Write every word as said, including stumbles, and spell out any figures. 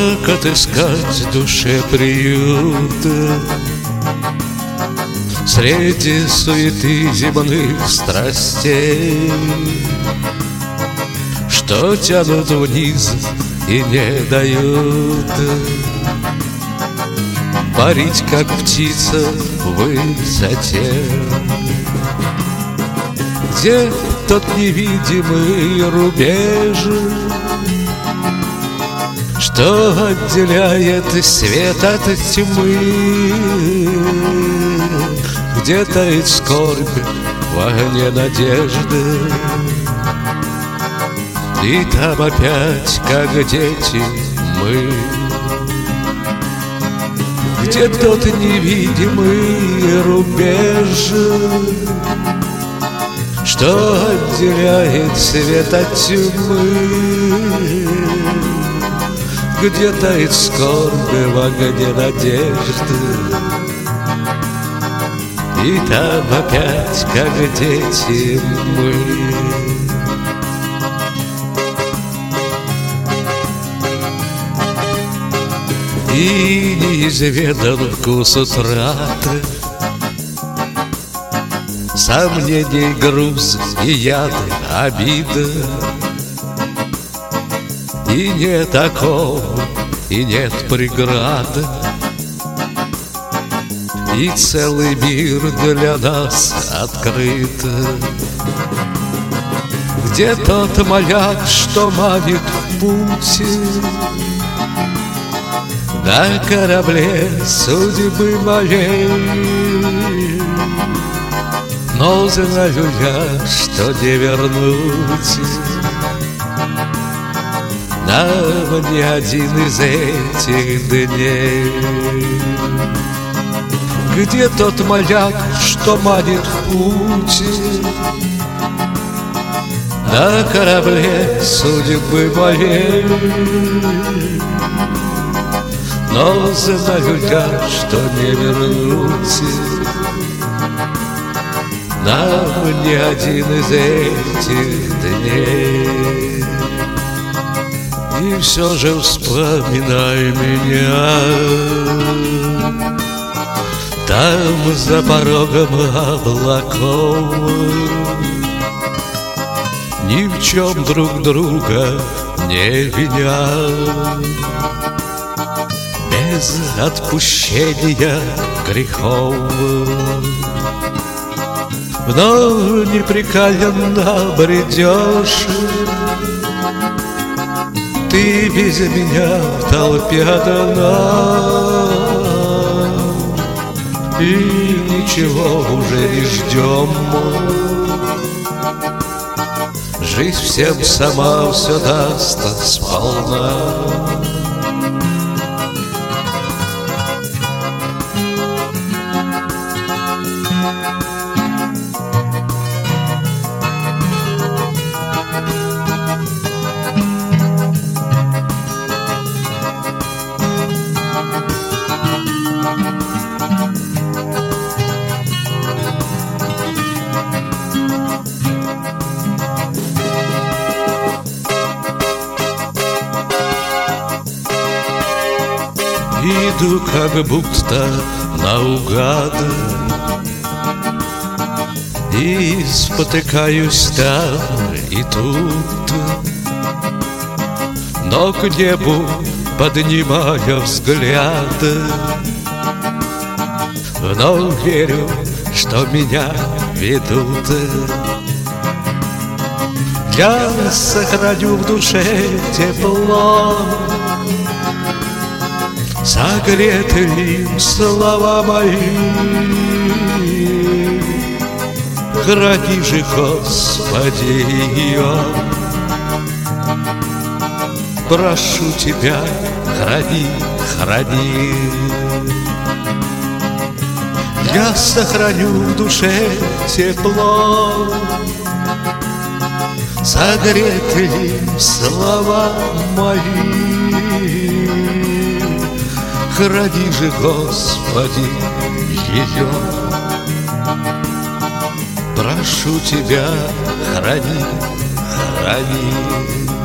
Как отыскать душе приют среди суеты земных страстей, что тянут вниз и не дают парить, как птица в высоте? Где тот невидимый рубеж, что отделяет свет от тьмы? Где тает скорбь в огне надежды? И там опять, как дети, мы. Где тот невидимый рубеж, что отделяет свет от тьмы? Где тает скорбь в огне надежды? И там опять, как дети, мы. И неизведан вкус утраты, сомнений, груз и яд, обида. И нет оков, и нет преград, и целый мир для нас открыт. Где тот маяк, что манит в путь на корабле судьбы моей? Но знаю я, что не вернуть нам ни один из этих дней. Где тот маяк, что манит в путь на корабле судьбы моей? Но знаю я, что не вернуть нам ни один из этих дней. И все же вспоминай меня там, за порогом облаков. Ни в чем друг друга не виня, без отпущения грехов. Но непрекаянно бредешь ты без меня в толпе одна, и ничего уже не ждем. Жизнь всем сама все даст сполна. Иду как будто наугад и спотыкаюсь там и тут, но к небу поднимая взгляд, вновь верю, что меня ведут. Я сохраню в душе тепло, согреты им слова мои. Храни же, Господи, ее, прошу Тебя, храни, храни. Я сохраню в душе тепло, согреты им слова мои. Храни же, Господи, ее, прошу Тебя, храни, храни.